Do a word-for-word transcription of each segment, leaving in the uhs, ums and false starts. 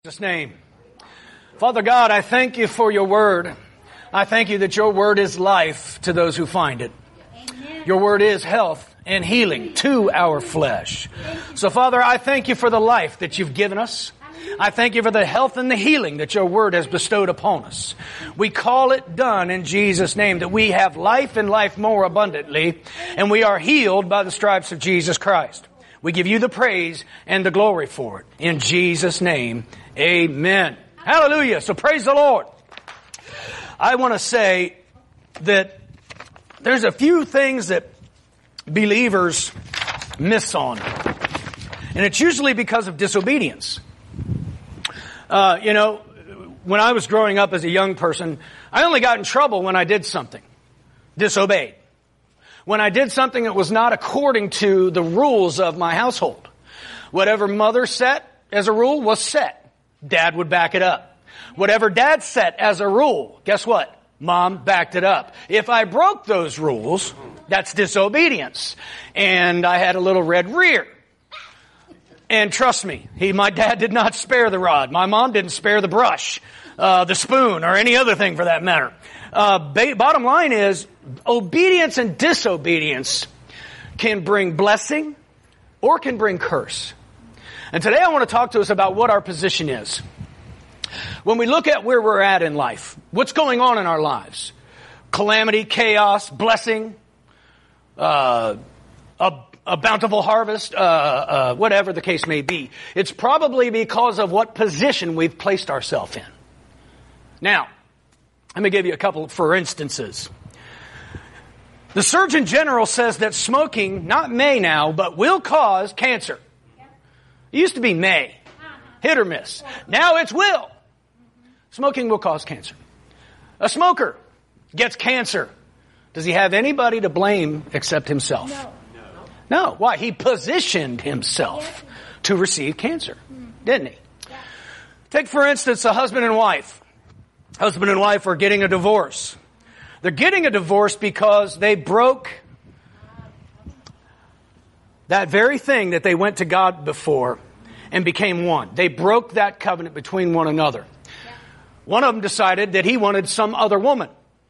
In Jesus' name. Father God, I thank you for your word. I thank you that your word is life to those who find it. Amen. Your word is health and healing to our flesh. So Father, I thank you for the life that you've given us. I thank you for the health and the healing that your word has bestowed upon us. We call it done in Jesus' name, that we have life and life more abundantly, and we are healed by the stripes of Jesus Christ. We give you the praise and the glory for it. In Jesus' name, amen. Hallelujah. So praise the Lord. I want to say that there's a few things that believers miss on. And it's usually because of disobedience. Uh, you know, when I was growing up as a young person, I only got in trouble when I did something. Disobeyed. When I did something that was not according to the rules of my household. Whatever mother set as a rule was set. Dad would back it up. Whatever dad set as a rule, guess what? Mom backed it up. If I broke those rules, that's disobedience. And I had a little red rear. And trust me, he, my dad did not spare the rod. My mom didn't spare the brush, uh, the spoon, or any other thing for that matter. Uh, ba- bottom line is, obedience and disobedience can bring blessing or can bring curse. And today I want to talk to us about what our position is. When we look at where we're at in life, what's going on in our lives, calamity, chaos, blessing, uh, a, a bountiful harvest, uh, uh, whatever the case may be, it's probably because of what position we've placed ourselves in. Now, let me give you a couple for instances. The Surgeon General says that smoking, not may now, but will cause cancer. It used to be may, hit or miss. Now it's will. Smoking will cause cancer. A smoker gets cancer. Does he have anybody to blame except himself? No. No. Why? He positioned himself to receive cancer, didn't he? Take, for instance, a husband and wife. Husband and wife are getting a divorce. They're getting a divorce because they broke that very thing that they went to God before and became one. They broke that covenant between one another. One of them decided that he wanted some other woman.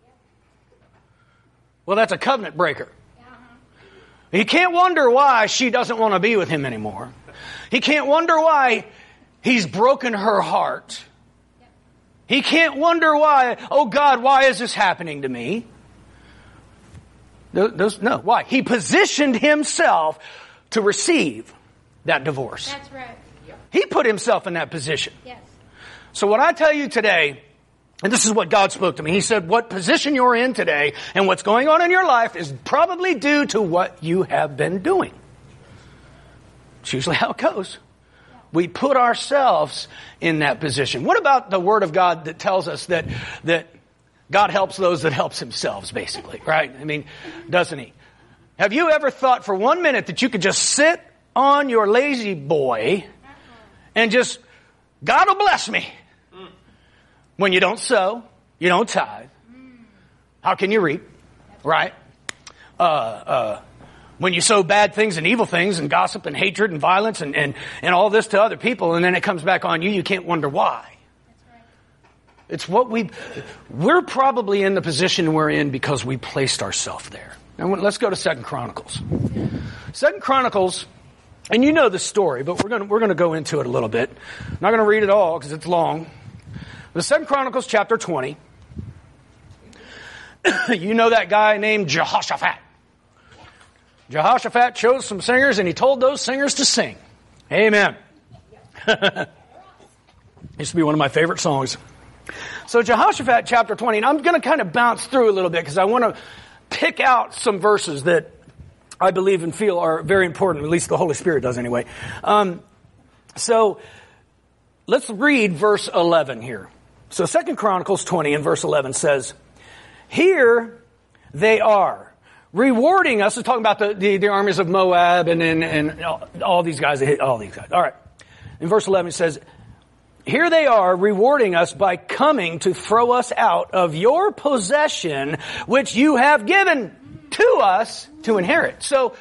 Well, that's a covenant breaker. He can't wonder why she doesn't want to be with him anymore. He can't wonder why he's broken her heart. He can't wonder why, oh God, why is this happening to me? Those, no, why? He positioned himself to receive that divorce. That's right. He put himself in that position. Yes. So what I tell you today, and this is what God spoke to me, He said, what position you're in today and what's going on in your life is probably due to what you have been doing. It's usually how it goes. We put ourselves in that position. What about the Word of God that tells us that that God helps those that helps themselves, basically, right? I mean, doesn't He? Have you ever thought for one minute that you could just sit on your lazy boy and just, God will bless me? When you don't sow, you don't tithe, how can you reap, right? Uh, uh, When you sow bad things and evil things and gossip and hatred and violence and, and, and all this to other people, and then it comes back on you, you can't wonder why. That's right. It's what we, we're probably in the position we're in because we placed ourselves there. Now let's go to Second Chronicles. Second Chronicles, and you know the story, but we're going to, we're going to go into it a little bit. I'm not going to read it all because it's long. The Second Chronicles chapter twenty. You know that guy named Jehoshaphat. Jehoshaphat chose some singers and he told those singers to sing. Amen. Used to be one of my favorite songs. So Jehoshaphat chapter twenty, and I'm going to kind of bounce through a little bit because I want to pick out some verses that I believe and feel are very important, at least the Holy Spirit does anyway. Um, so let's read verse eleven here. So Second Chronicles twenty and verse eleven says, here they are, rewarding us. We're talking about the, the, the armies of Moab and, and, and all, all these guys. All these guys. All right. In verse eleven it says, here they are rewarding us by coming to throw us out of your possession, which you have given to us to inherit. So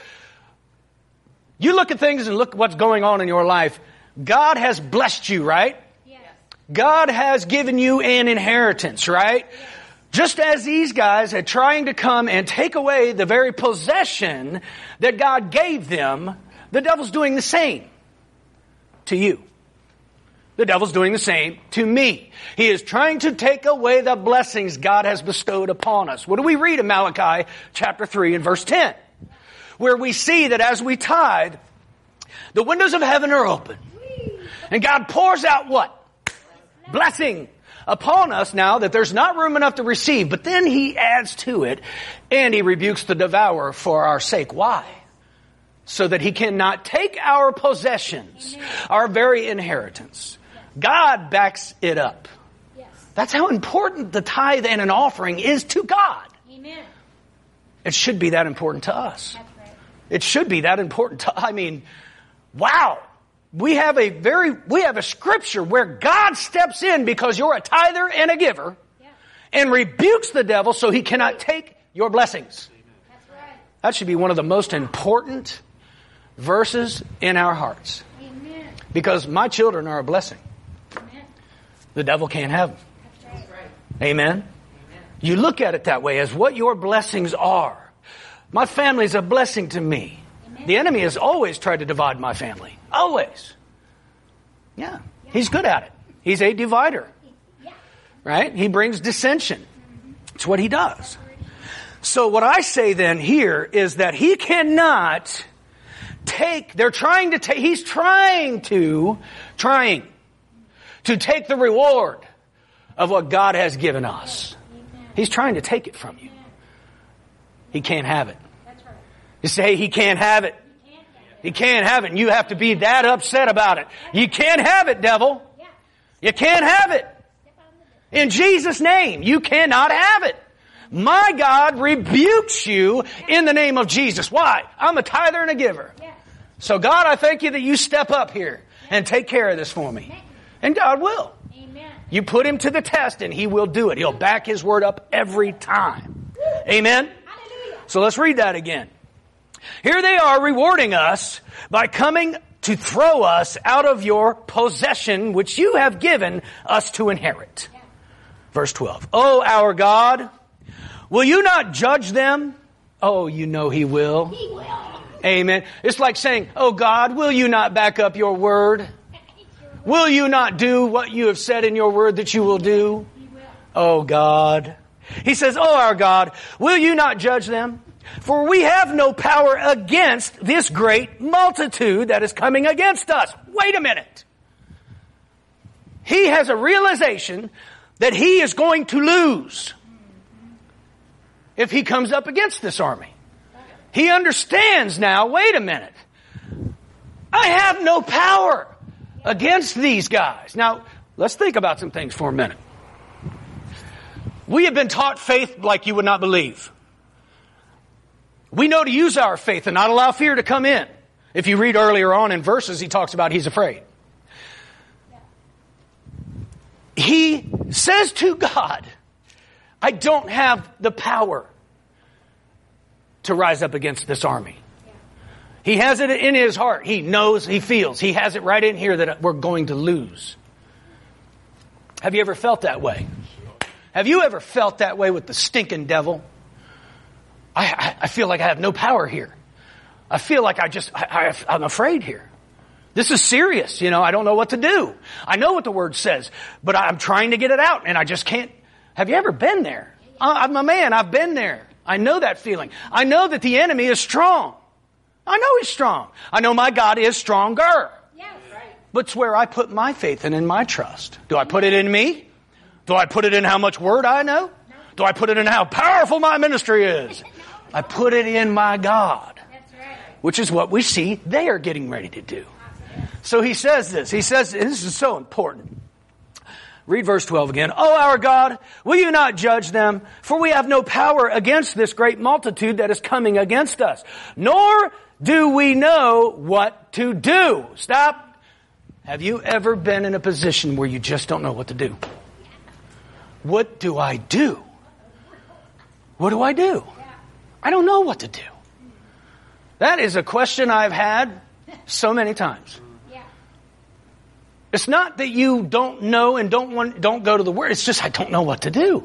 you look at things and look what's going on in your life. God has blessed you, right? Yes. God has given you an inheritance, right? Just as these guys are trying to come and take away the very possession that God gave them, the devil's doing the same to you. The devil's doing the same to me. He is trying to take away the blessings God has bestowed upon us. What do we read in Malachi chapter three and verse ten? Where we see that as we tithe, the windows of heaven are open. And God pours out what? Blessing upon us now that there's not room enough to receive. But then He adds to it, and He rebukes the devourer for our sake. Why? So that He cannot take our possessions, our very inheritance. God backs it up. That's how important the tithe and an offering is to God. Amen. It should be that important to us. That's right. It should be that important to, I mean, wow. We have a very, we have a scripture where God steps in because you're a tither and a giver, yeah, and rebukes the devil so he cannot take your blessings. That's right. That should be one of the most important verses in our hearts. Amen. Because my children are a blessing. Amen. The devil can't have them. That's right. Amen. Amen. You look at it that way as what your blessings are. My family is a blessing to me. Amen. The enemy has always tried to divide my family. Always. Yeah. He's good at it. He's a divider. Right? He brings dissension. It's what he does. So what I say then here is that he cannot take, they're trying to take, he's trying to, trying to take the reward of what God has given us. He's trying to take it from you. He can't have it. You say he can't have it. You can't have it, and you have to be that upset about it. You can't have it, devil. You can't have it. In Jesus' name, you cannot have it. My God rebukes you in the name of Jesus. Why? I'm a tither and a giver. So God, I thank you that you step up here and take care of this for me. And God will. You put him to the test and he will do it. He'll back his word up every time. Amen? So let's read that again. Here they are rewarding us by coming to throw us out of your possession, which you have given us to inherit. Yeah. Verse twelve. Oh, our God, will you not judge them? Oh, you know he will. He will. Amen. It's like saying, oh God, will you not back up your word? Will you not do what you have said in your word that you will do? He will. Oh God. He says, oh, our God, will you not judge them? For we have no power against this great multitude that is coming against us. Wait a minute. He has a realization that he is going to lose if he comes up against this army. He understands now, wait a minute. I have no power against these guys. Now, let's think about some things for a minute. We have been taught faith like you would not believe. We know to use our faith and not allow fear to come in. If you read earlier on in verses, he talks about he's afraid. He says to God, I don't have the power to rise up against this army. He has it in his heart. He knows, he feels. He has it right in here that we're going to lose. Have you ever felt that way? Have you ever felt that way with the stinking devil? I, I, I feel like I have no power here. I feel like I just, I, I, I'm afraid here. This is serious. You know, I don't know what to do. I know what the word says, but I'm trying to get it out and I just can't. Have you ever been there? I'm a man. I've been there. I know that feeling. I know that the enemy is strong. I know he's strong. I know my God is stronger. Yes. But it's where I put my faith and in my trust. Do I put it in me? Do I put it in how much word I know? Do I put it in how powerful my ministry is? I put it in my God, which is what we see they are getting ready to do. So he says this. He says, and this is so important. Read verse twelve again. Oh, our God, will you not judge them? For we have no power against this great multitude that is coming against us. Nor do we know what to do. Stop. Have you ever been in a position where you just don't know what to do? What do I do? What do I do? I don't know what to do. That is a question I've had so many times. It's not that you don't know and don't want, don't go to the Word. It's just, I don't know what to do.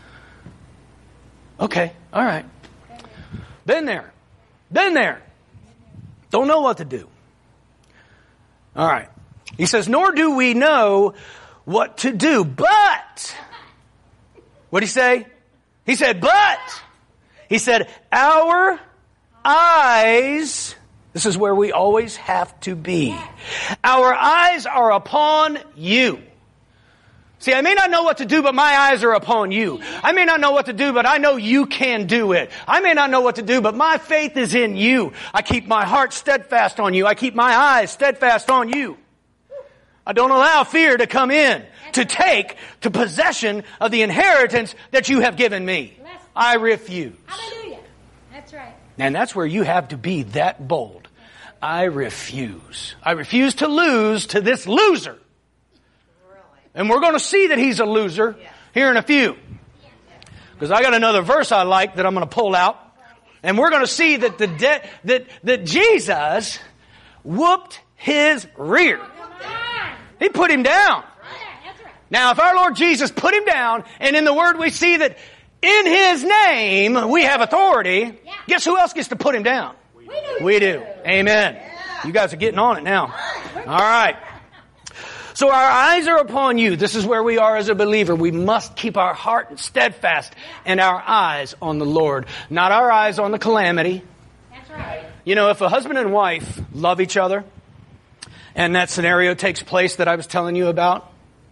Okay, all right. Been there. Been there. Don't know what to do. All right. He says, nor do we know what to do, but, what did he say? He said, but, he said, our eyes, this is where we always have to be. Our eyes are upon you. See, I may not know what to do, but my eyes are upon you. I may not know what to do, but I know you can do it. I may not know what to do, but my faith is in you. I keep my heart steadfast on you. I keep my eyes steadfast on you. I don't allow fear to come in, to take to possession of the inheritance that you have given me. I refuse. Hallelujah. That's right. And that's where you have to be that bold. I refuse. I refuse to lose to this loser. And we're going to see that he's a loser here in a few. Because I got another verse I like that I'm going to pull out. And we're going to see that the de- that that Jesus whooped his rear. He put him down. Now, if our Lord Jesus put him down, and in the Word we see that in His name we have authority, guess who else gets to put him down? We do. Amen. You guys are getting on it now. All right. So our eyes are upon you. This is where we are as a believer. We must keep our heart steadfast and our eyes on the Lord, not our eyes on the calamity. That's right. You know, if a husband and wife love each other, and that scenario takes place that I was telling you about,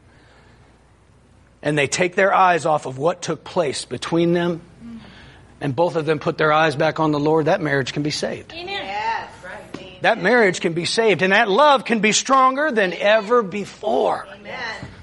and they take their eyes off of what took place between them, and both of them put their eyes back on the Lord, that marriage can be saved. Amen. Yes, right. That marriage can be saved, and that love can be stronger than ever before. Amen.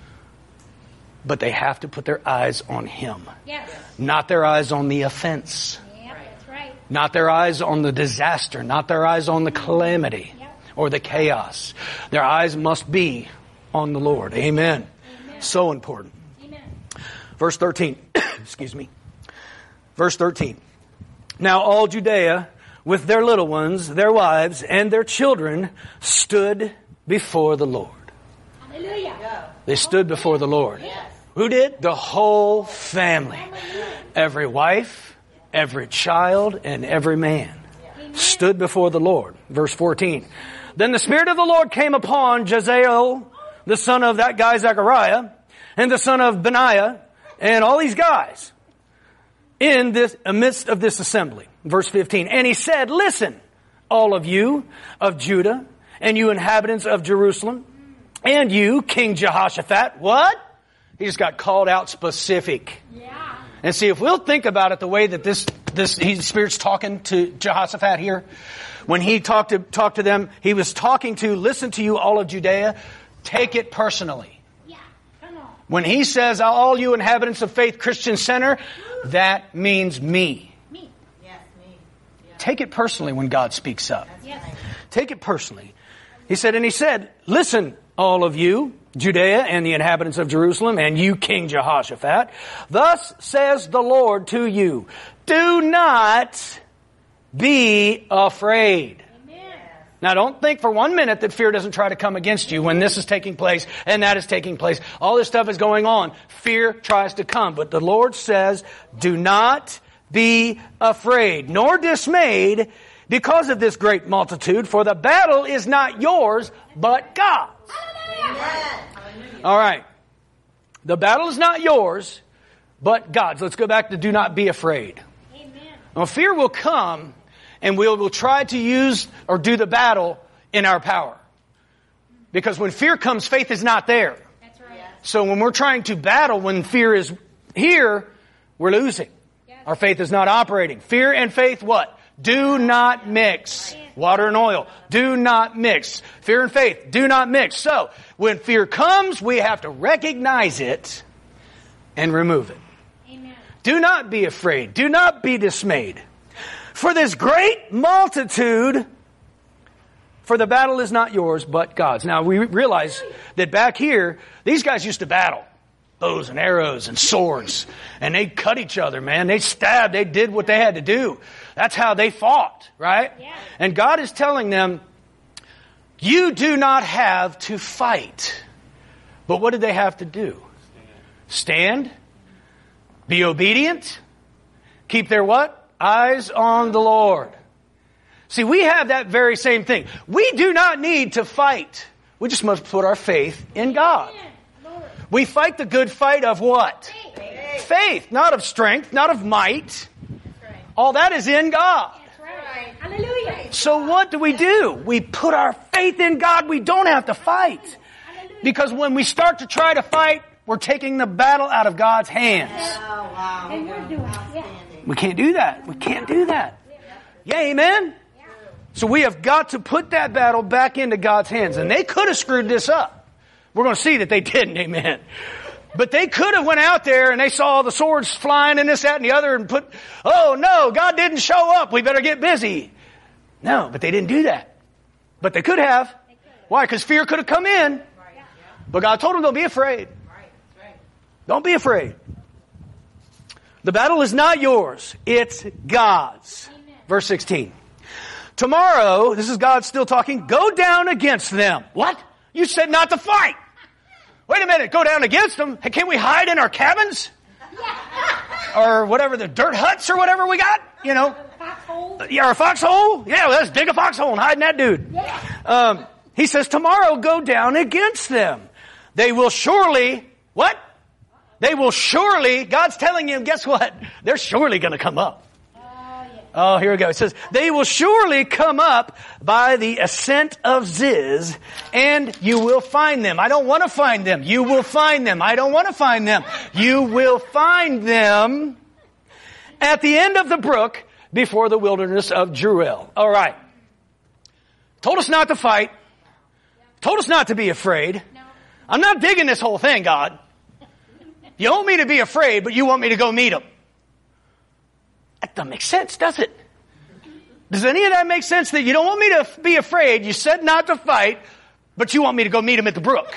But they have to put their eyes on Him. Yes. Not their eyes on the offense. Yep, that's right. Not their eyes on the disaster. Not their eyes on the calamity Yep. or the chaos. Their eyes must be on the Lord. Amen. Amen. So important. Amen. Verse thirteen. Excuse me. Verse thirteen. Now all Judea, with their little ones, their wives, and their children, stood before the Lord. Hallelujah. They stood before the Lord. Yes. Who did? The whole family. Every wife, every child, and every man Amen. stood before the Lord. Verse fourteen. Then the Spirit of the Lord came upon Jaziel, the son of that guy Zechariah, and the son of Benaiah, and all these guys in this amidst of this assembly. Verse fifteen. And he said, listen, all of you of Judah, and you inhabitants of Jerusalem, and you, King Jehoshaphat. What? He just got called out specific. Yeah. And see, if we'll think about it the way that this, this, he, the Spirit's talking to Jehoshaphat here, when he talked to, talked to them, he was talking to, listen to you, all of Judea, take it personally. Yeah. Come on. When he says, all you inhabitants of Faith Christian Center, that means me. Me. Yes, me. Yeah. Take it personally when God speaks up. Yes. Take it personally. He said, and he said, listen, all of you, Judea and the inhabitants of Jerusalem, and you, King Jehoshaphat, thus says the Lord to you, do not be afraid. Amen. Now don't think for one minute that fear doesn't try to come against you when this is taking place and that is taking place. All this stuff is going on. Fear tries to come. But the Lord says, do not be afraid, nor dismayed because of this great multitude, for the battle is not yours, but God's. All right. The battle is not yours, but God's. Let's go back to do not be afraid. Amen. Now, fear will come, and we will try to use or do the battle in our power. Because when fear comes, faith is not there. That's right. So when we're trying to battle, when fear is here, we're losing. Yes. Our faith is not operating. Fear and faith, what? Do not mix. Water and oil. Do not mix. Fear and faith. Do not mix. So, when fear comes, we have to recognize it and remove it. Amen. Do not be afraid. Do not be dismayed. For this great multitude, for the battle is not yours, but God's. Now, we realize that back here, these guys used to battle. Bows and arrows and swords. And they cut each other, man. They stabbed. They did what they had to do. That's how they fought, right? Yeah. And God is telling them, you do not have to fight. But what did they have to do? Stand. Be obedient. Keep their what? Eyes on the Lord. See, we have that very same thing. We do not need to fight. We just must put our faith in God. We fight the good fight of what? Faith. Faith, not of strength, not of might. All that is in God. That's right. Hallelujah. So what do we do? We put our faith in God. We don't have to fight. Hallelujah. Because when we start to try to fight, we're taking the battle out of God's hands. Oh, wow. And we're doing it. Yeah. We can't do that. We can't do that. Yeah, amen? So we have got to put that battle back into God's hands. And they could have screwed this up. We're going to see that they didn't, amen. But they could have went out there and they saw all the swords flying and this, that, and the other and put, oh no, God didn't show up. We better get busy. No, but they didn't do that. But they could have. Why? Because fear could have come in. But God told them, don't be afraid. Don't be afraid. The battle is not yours. It's God's. Verse sixteen. Tomorrow, this is God still talking, go down against them. What? You said not to fight. Wait a minute, go down against them? Hey, can't we hide in our cabins? Or whatever, the dirt huts or whatever we got? You know? Foxhole. Yeah, or a foxhole? Yeah, well, let's dig a foxhole and hide in that dude. Yeah. Um, he says, tomorrow go down against them. They will surely, what? They will surely, God's telling you, guess what? They're surely going to come up. Oh, here we go. It says, they will surely come up by the ascent of Ziz, and you will find them. I don't want to find them. You will find them. I don't want to find them. You will find them at the end of the brook before the wilderness of Jeruel. All right. Told us not to fight. Told us not to be afraid. I'm not digging this whole thing, God. You want me to be afraid, but you want me to go meet them. That doesn't make sense, does it? Does any of that make sense? That you don't want me to be afraid, you said not to fight, but you want me to go meet him at the brook.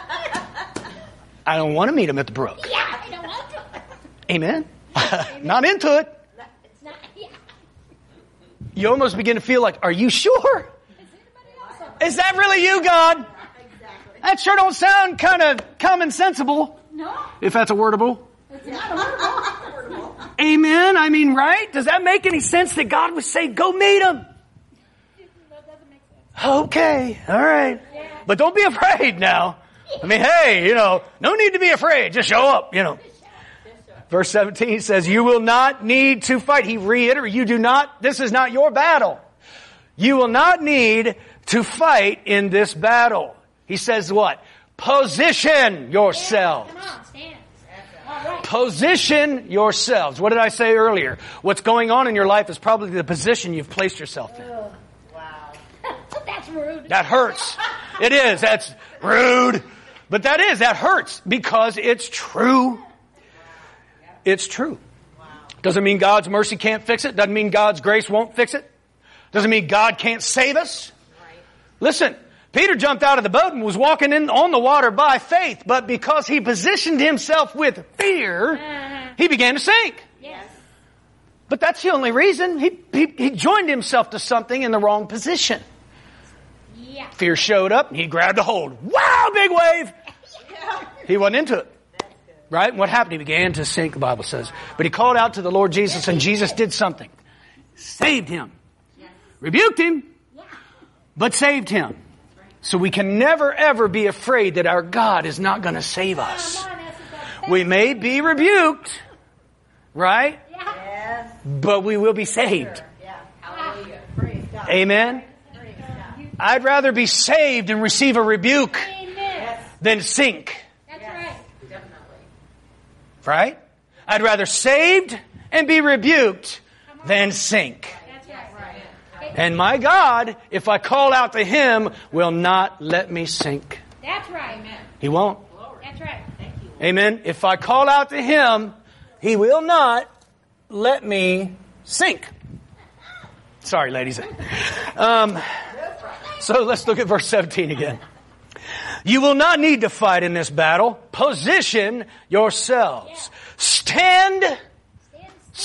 I don't want to meet him at the brook. Yeah, I don't want to. Amen? Not into it. It's not, yeah. You almost begin to feel like, are you sure? Is anybody else? Is that really you, God? Exactly. That sure don't sound kind of common sensible, No, if that's a wordable. it's not a word. Amen? I mean, right? Does that make any sense that God would say, go meet him? That doesn't make sense. Okay, all right. Yeah. But don't be afraid now. I mean, hey, you know, no need to be afraid. Just show up, you know. Verse seventeen says, you will not need to fight. He reiterated, you do not, this is not your battle. You will not need to fight in this battle. He says what? Position yourself. Come on, stand. All right. Position yourselves. What did I say earlier? What's going on in your life is probably the position you've placed yourself in. Ugh. Wow. That's rude. That hurts. It is. That's rude. But that is. That hurts because it's true. It's true. Doesn't mean God's mercy can't fix it. Doesn't mean God's grace won't fix it. Doesn't mean God can't save us. Listen. Peter jumped out of the boat and was walking in on the water by faith, but because he positioned himself with fear, Uh-huh. he began to sink. Yes. But that's the only reason. He, he, he joined himself to something in the wrong position. Yeah. Fear showed up and he grabbed a hold. Wow, big wave! He wasn't into it. Right? And what happened? He began to sink, the Bible says. But he called out to the Lord Jesus and Jesus did something. Saved him. Rebuked him, but saved him. So we can never ever be afraid that our God is not going to save us. Come on, that's the best. We may be rebuked, right? Yeah. Yes. But we will be saved. Yeah. Hallelujah. Praise God. Amen? Praise God. I'd rather be saved and receive a rebuke Amen. than sink, That's right. Definitely. right? I'd rather saved and be rebuked than sink. That's right. Right. And my God, if I call out to Him, will not let me sink. That's right. Amen. He won't. That's right. Thank you. Amen. If I call out to Him, He will not let me sink. Sorry, ladies. Um, so let's look at verse seventeen again. You will not need to fight in this battle. Position yourselves. Stand. Stand still.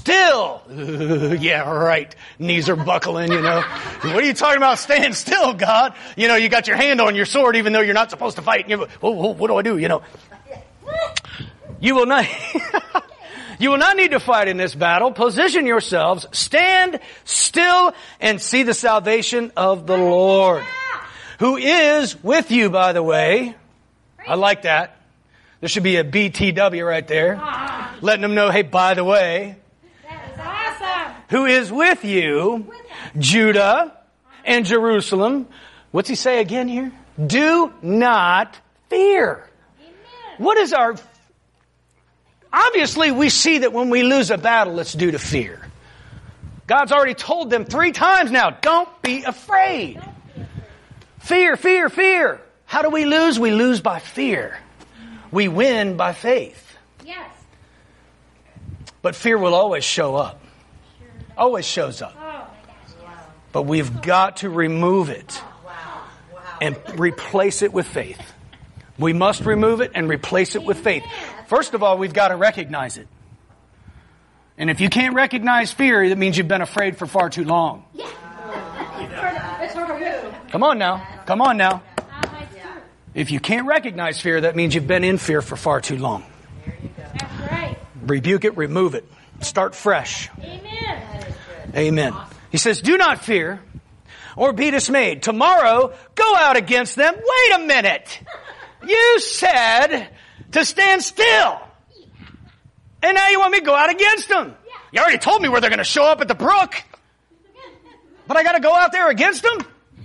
still. Yeah, right. Knees are buckling, you know. What are you talking about stand still, God? You know, you got your hand on your sword even though you're not supposed to fight. You, oh, oh, what do I do, you know? You will not... You will not need to fight in this battle. Position yourselves, stand still, and see the salvation of the Lord, who is with you, by the way. I like that. There should be a B T W right there, letting them know, hey, by the way, That is awesome. who is with you, Judah and Jerusalem. What's he say again here? Do not fear. Amen. What is our... Obviously, we see that when we lose a battle, it's due to fear. God's already told them three times now, don't be afraid. Fear, fear, fear. How do we lose? We lose by fear. We win by faith. Yes. But fear will always show up. Always shows up. Oh, my gosh. But we've got to remove it and replace it with faith. We must remove it and replace it with faith. First of all, we've got to recognize it. And if you can't recognize fear, that means you've been afraid for far too long. Yeah. It's sort of true. Come on now. Come on now. Uh, it's true. If you can't recognize fear, that means you've been in fear for far too long. That's right. Rebuke it, remove it. Start fresh. Amen. Amen. He says, do not fear or be dismayed. Tomorrow, go out against them. Wait a minute. You said to stand still. And now you want me to go out against them. You already told me where they're going to show up at the brook. But I got to go out there against them?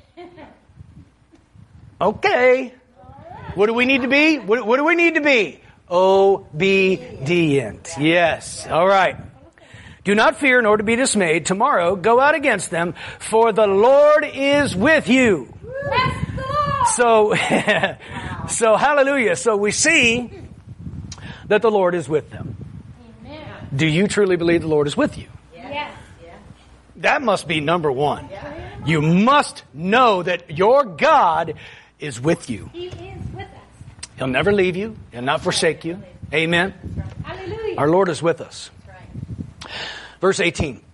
Okay. What do we need to be? What, what do we need to be? Obedient. Yes. All right. Do not fear nor to be dismayed. Tomorrow, go out against them, for the Lord is with you. Let's go. So, so hallelujah. So we see that the Lord is with them. Amen. Do you truly believe the Lord is with you? Yes. That must be number one. You must know that your God is with you. He is with us. He'll never leave you. He'll not forsake you. Amen. Hallelujah. Our Lord is with us. Verse eighteen.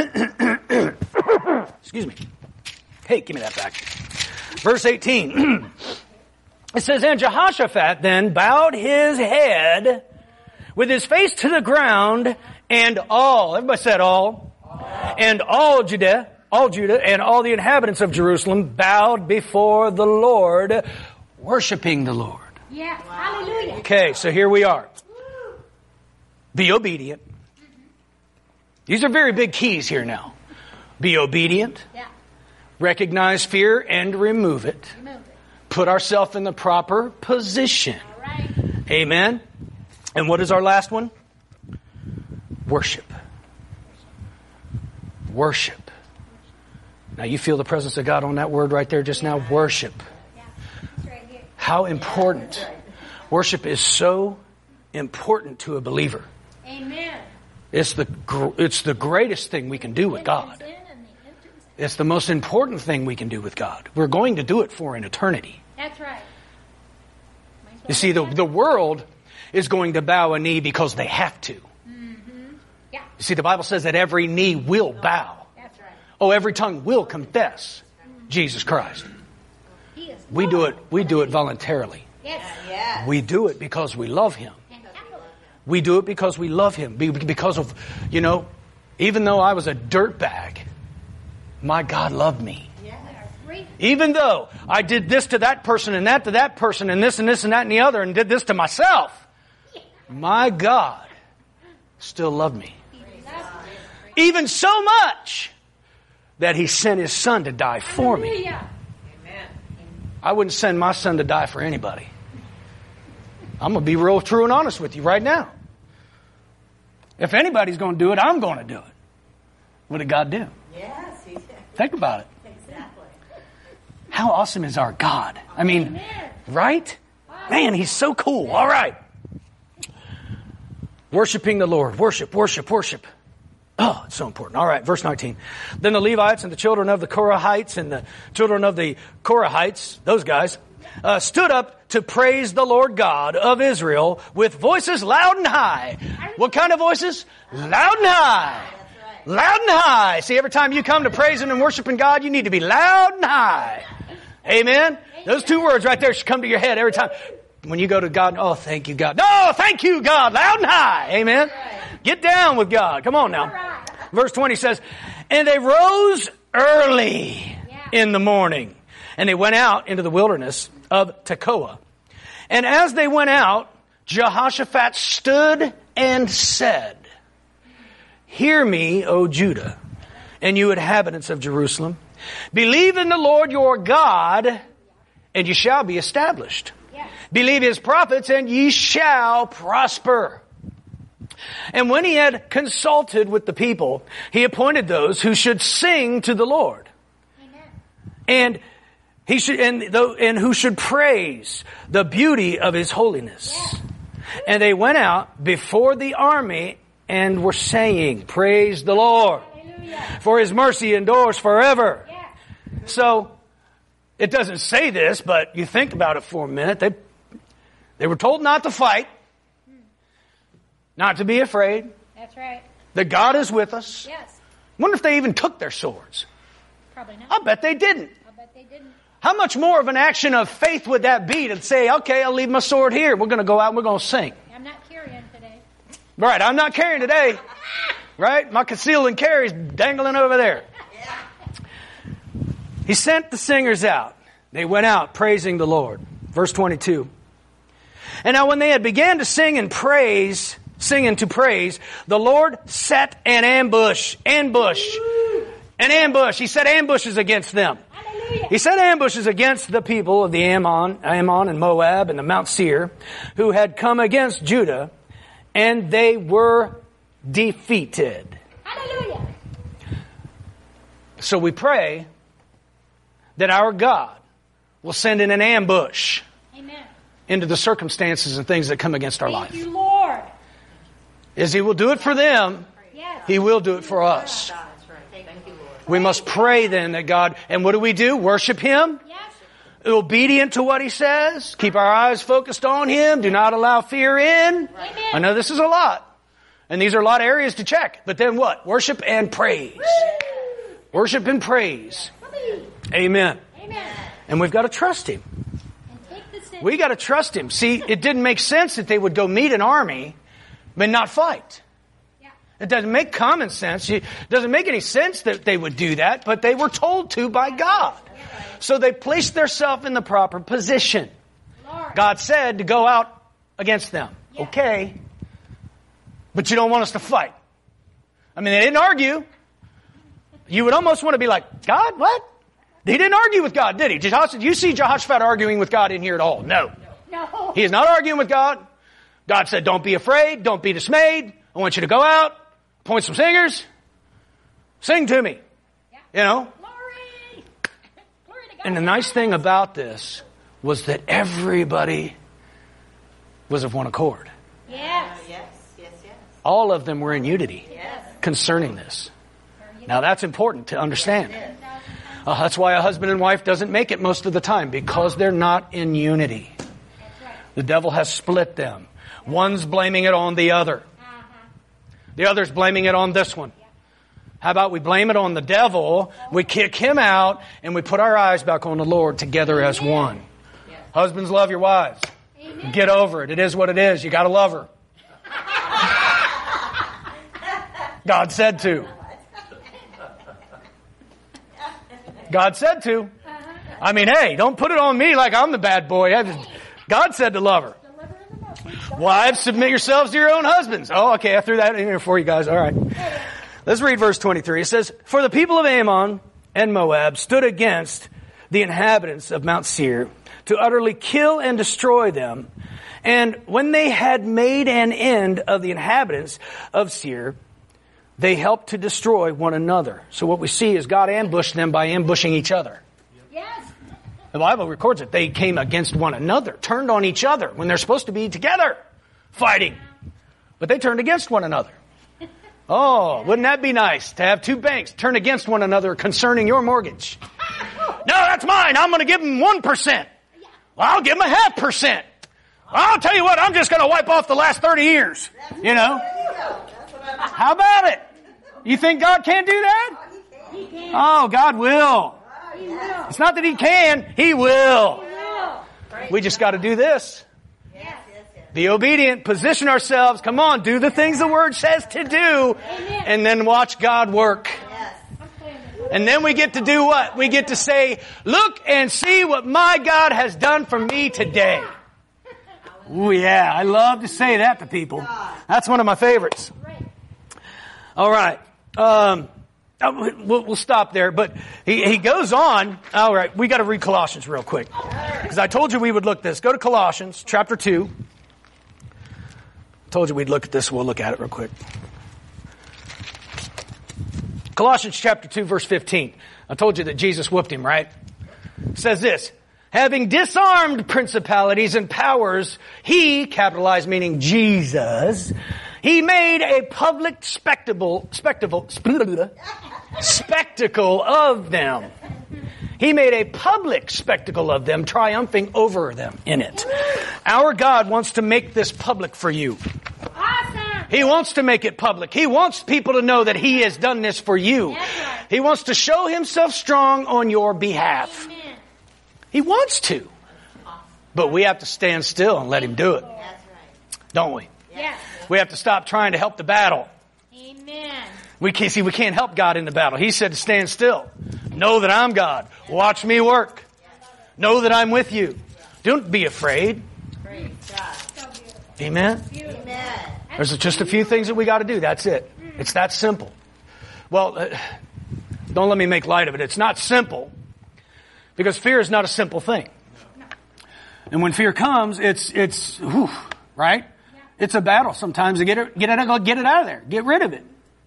Excuse me. Hey, give me that back. Verse eighteen. It says, and Jehoshaphat then bowed his head with his face to the ground, and all, everybody said all, all. and all Judah, all Judah and all the inhabitants of Jerusalem bowed before the Lord, worshiping the Lord. Yes. Hallelujah. Okay, so here we are. Be obedient. These are very big keys here now. Be obedient. Yeah. Recognize fear and remove it. Remove it. Put ourselves in the proper position. All right. Amen. And what is our last one? Worship. Worship. Now you feel the presence of God on that word right there just now. Worship. Yeah. It's right here. How important. Worship is so important to a believer. Amen. It's the gr- it's the greatest thing we can do with God. It's the most important thing we can do with God. We're going to do it for an eternity. That's right. You see, the, the world is going to bow a knee because they have to. Mm-hmm. Yeah. You see, the Bible says that every knee will bow. That's right. Oh, every tongue will confess Jesus Christ. He is We do Lord. it, we do it voluntarily. Yes. Yes. We do it because we love Him. And capital. We do it because we love Him. Be- Because of, you know, even though I was a dirtbag, my God loved me. We are free. Even though I did this to that person and that to that person and this and this and that and the other and did this to myself, my God still loved me. He loves us. Even so much that He sent His Son to die for me. Hallelujah. I wouldn't send my son to die for anybody. I'm going to be real true and honest with you right now. If anybody's going to do it, I'm going to do it. What did God do? Yes, he did. Think about it. Exactly. How awesome is our God? I mean, Amen. right? Man, He's so cool. All right. Worshiping the Lord. Worship, worship, worship. Oh, it's so important. All right, verse nineteen. Then the Levites and the children of the Korahites and the children of the Korahites, those guys, uh, stood up to praise the Lord God of Israel with voices loud and high. What kind of voices? Loud and high. Loud and high. See, every time you come to praising and worshiping God, you need to be loud and high. Amen? Those two words right there should come to your head every time. When you go to God, oh, thank you, God. No, thank you, God. Loud and high. Amen? Get down with God. Come on now. Verse twenty says, and they rose early in the morning, and they went out into the wilderness of Tekoa. And as they went out, Jehoshaphat stood and said, hear me, O Judah, and you inhabitants of Jerusalem. Believe in the Lord your God, and ye shall be established. Believe his prophets, and ye shall prosper. And when he had consulted with the people, he appointed those who should sing to the Lord. Amen. And he should, and, and who should praise the beauty of his holiness. Yeah. And they went out before the army and were saying, praise the Lord. Hallelujah. For his mercy endures forever. Yeah. So, it doesn't say this, but you think about it for a minute. They, they were told not to fight. Not to be afraid. That's right. That God is with us. Yes. Wonder if they even took their swords. Probably not. I bet they didn't. I bet they didn't. How much more of an action of faith would that be to say, okay, I'll leave my sword here. We're going to go out and we're going to sing. I'm not carrying today. Right, I'm not carrying today. Right? My conceal and carry's dangling over there. He sent the singers out. They went out praising the Lord. Verse twenty-two. And now when they had began to sing and praise, singing to praise, the Lord set an ambush, ambush, an ambush. He set ambushes against them. Hallelujah. He set ambushes against the people of the Ammon, Ammon and Moab and the Mount Seir, who had come against Judah, and they were defeated. Hallelujah. So we pray that our God will send in an ambush Amen. Into the circumstances and things that come against our Thank life. you, Lord. As he will do it for them, Yes. he will do it for us. We must pray then that God, and what do we do? Worship him? Yes. Obedient to what he says. Keep our eyes focused on him. Do not allow fear in. Amen. I know this is a lot. And these are a lot of areas to check. But then what? Worship and praise. Woo! Worship and praise. Amen. Amen. And we've got to trust him. And take the sin. We got to trust him. See, it didn't make sense that they would go meet an army but not fight. Yeah. It doesn't make common sense. It doesn't make any sense that they would do that, but they were told to by God. So they placed themselves in the proper position. Lord. God said to go out against them. Yeah. Okay. But you don't want us to fight. I mean, they didn't argue. You would almost want to be like, God, what? He didn't argue with God, did he? Jehoshaphat, you see Jehoshaphat arguing with God in here at all? No. No. He is not arguing with God. God said, don't be afraid. Don't be dismayed. I want you to go out, appoint some singers, sing to me. Yeah. You know? Glory. Glory to God. And the nice thing about this was that everybody was of one accord. Yes. Yes, yes, yes. All of them were in unity Yes. concerning this. Now that's important to understand. Uh, that's why a husband and wife doesn't make it most of the time, because they're not in unity. That's right. The devil has split them. One's blaming it on the other. Uh-huh. The other's blaming it on this one. How about we blame it on the devil, we kick him out, and we put our eyes back on the Lord together as one. Yes. Husbands, love your wives. Amen. Get over it. It is what it is. You got to love her. God said to. God said to. I mean, hey, don't put it on me like I'm the bad boy. God said to love her. Wives, submit yourselves to your own husbands. Oh, okay, I threw that in here for you guys. All right. Let's read verse twenty-three. It says, for the people of Ammon and Moab stood against the inhabitants of Mount Seir to utterly kill and destroy them. And when they had made an end of the inhabitants of Seir, they helped to destroy one another. So what we see is God ambushed them by ambushing each other. Yes. The Bible records it. They came against one another, turned on each other when they're supposed to be together fighting. But they turned against one another. Oh, wouldn't that be nice to have two banks turn against one another concerning your mortgage? No, that's mine. I'm going to give them one percent. Well, I'll give them a half percent. I'll tell you what, I'm just going to wipe off the last thirty years. You know? How about it? You think God can't do that? He can. Oh, God will. He will. It's not that He can, He will. He will. We just got to do this. Yes. Yes, yes. Be obedient, position ourselves. Come on, do the things the Word says to do, Amen. and then watch God work. Yes. I'm playing this. And then we get to do what? We get to say, look and see what my God has done for me today. Oh yeah, I love to say that to people. That's one of my favorites. Right. All right. Um, uh, we'll, we'll stop there. But he, he goes on. All right. We got to read Colossians real quick. Because I told you we would look at this. Go to Colossians chapter two. Told you we'd look at this. We'll look at it real quick. Colossians chapter two, verse fifteen. I told you that Jesus whooped him, right? It says this. Having disarmed principalities and powers, He, capitalized meaning Jesus, He made a public spectacle, spectacle, spectacle of them. He made a public spectacle of them, triumphing over them in it. Our God wants to make this public for you. Awesome. He wants to make it public. He wants people to know that He has done this for you. That's right. He wants to show Himself strong on your behalf. Amen. He wants to. But we have to stand still and let Him do it. That's right. Don't we? Yes. We have to stop trying to help the battle. Amen. We can't see we can't help God in the battle. He said to stand still. Know that I'm God. Watch me work. Know that I'm with you. Don't be afraid. Praise God. So beautiful. Amen. Beautiful. Amen. There's just a few things that we got to do. That's it. It's that simple. Well, uh, don't let me make light of it. It's not simple. Because fear is not a simple thing. And when fear comes, it's, it's, whew, right? It's a battle sometimes to get it, get it, get it out of there. Get rid of it.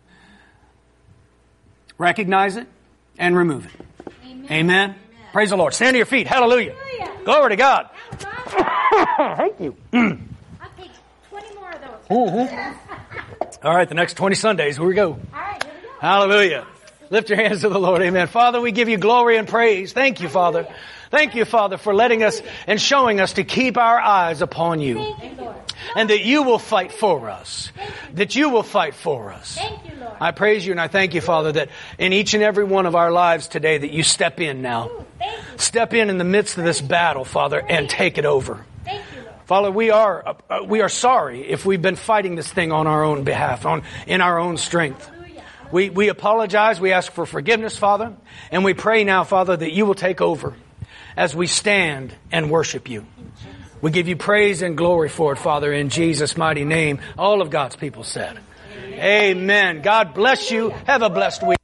Recognize it and remove it. Amen. Amen. Amen. Praise the Lord. Stand to your feet. Hallelujah. Hallelujah. Glory to God. That was awesome. Thank you. I'll take twenty more of those. All right, the next twenty Sundays, here we go. All right, here we go. Hallelujah. Lift your hands to the Lord. Amen. Father, we give you glory and praise. Thank you, Father. Thank you, Father, for letting us and showing us to keep our eyes upon you. Thank you, Lord. And that you will fight for us. That you will fight for us. Thank you, Lord. I praise you and I thank you, Father, that in each and every one of our lives today that you step in now. Ooh, thank you. Step in in the midst of this battle, Father, and take it over. Thank you, Lord. Father, we are uh, we are sorry if we've been fighting this thing on our own behalf, on in our own strength. Hallelujah. We we apologize. We ask for forgiveness, Father, and we pray now, Father, that you will take over as we stand and worship you. We give you praise and glory for it, Father, in Jesus' mighty name. All of God's people said, Amen. God bless you. Have a blessed week.